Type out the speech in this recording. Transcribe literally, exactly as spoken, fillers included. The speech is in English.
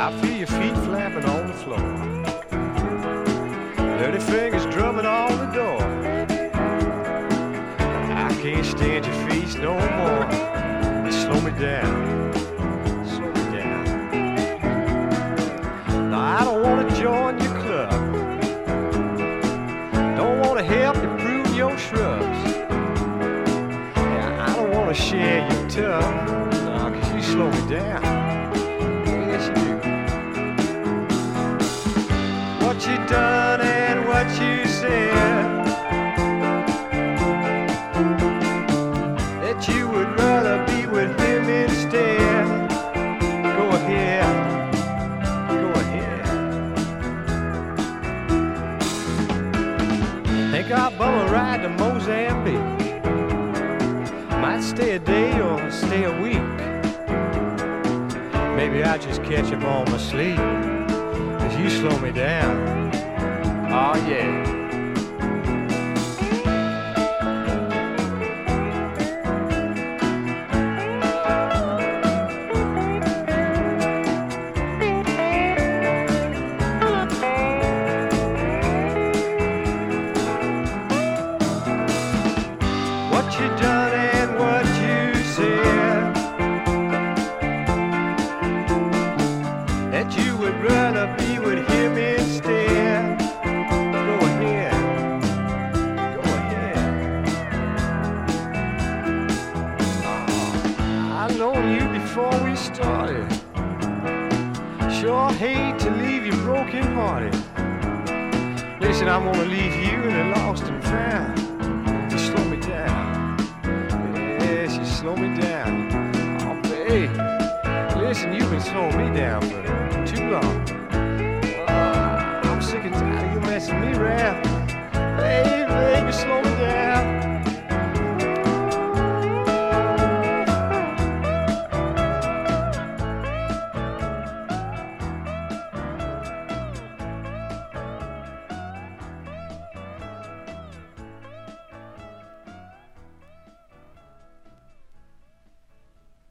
I feel your feet flapping on the floor. Dirty fingers drumming on the door. I can't stand your face no more. You slow me down. Slow me down. Now I don't want to join your club. Don't want to help you prune your shrubs. Yeah, I don't want to share your tub. Nah, 'cause you slow me down. Yes, you do. What you done and what you said, that you would rather be with him instead. Go ahead, go ahead. Think I'll bum a ride to Mozambique. Might stay a day or stay a week. Maybe I just catch him on my sleep. 'Cause you slow me down. Oh yeah. What you done and what you said, that you would rather be with him instead. Go ahead, go ahead. Oh, I've known you before we started. Sure hate to leave you broken hearted. Listen, I'm gonna leave you in a lost and found. You slow me down. Yes, you slow me down. Oh, babe. Listen, you've been slowing me down for too long. Oh, I'm sick and tired of you messing me around. Baby, baby, slow